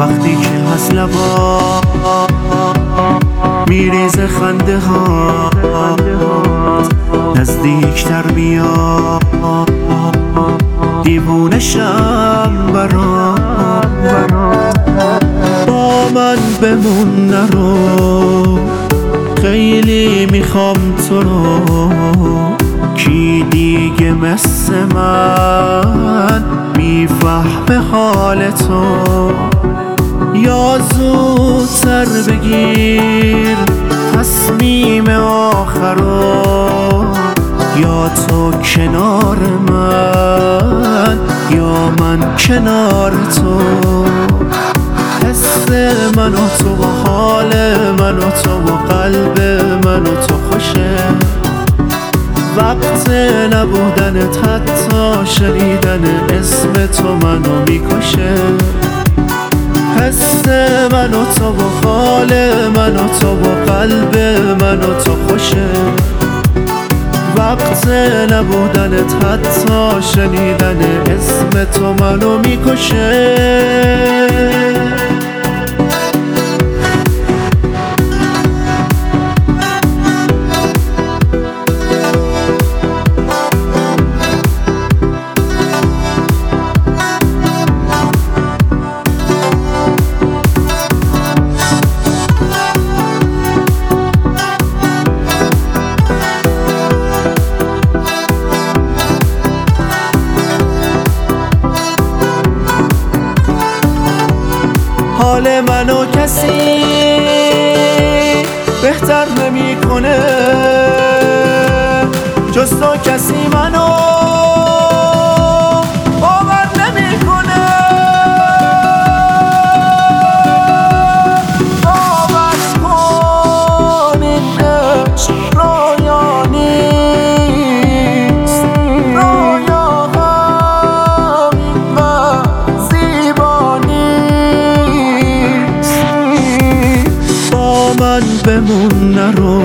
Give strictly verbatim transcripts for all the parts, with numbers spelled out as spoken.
وقتی که از لبا میریزه خنده ها نزدیکتر بیا دیوونه شم برام با من بمون نرو خیلی میخوام تو رو کی دیگه مثل من میفهمه حال تو یا زودتر بگیر تصمیم آخرو یا تو کنار من یا من کنار تو حس من و تو و حال من و تو و قلب من و تو خوشه وقت نبودنت حتی شنیدن اسم تو منو میکشه حس من و تو و حال من و تو و قلب من و تو خوشه وقت نبودنت حتی شنیدن اسم تو منو میکشه حال منو کسی بهتر نمیکنه جز تو کسی منو باور نمیکنه باور کن این عشق رویا نیست رویا همین و زیبا نیست با من بمون نرو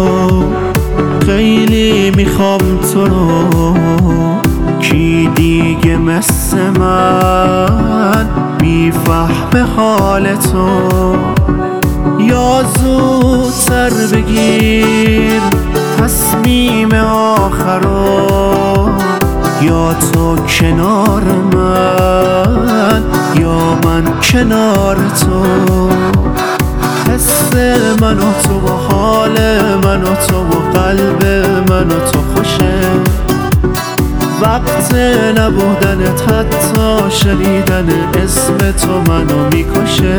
خیلی میخوام تو رو کی دیگه مثل من میفهمه حال تو یا زودتر بگیر تصمیم آخرو یا تو کنار من یا من کنار تو حس من و تو و حال من و تو و قلب من و تو خوشه وقت نبودنت حتی شنیدن اسم تو منو میکشه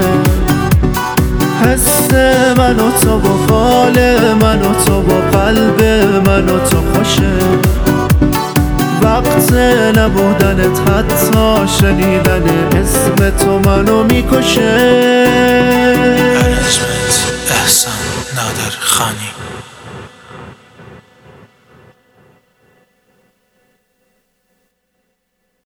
حس من و تو و حال من و تو و قلب من و تو خوشه وقت نبودنت حتی شنیدن اسم تو منو میکشه. احسان نادر خانی.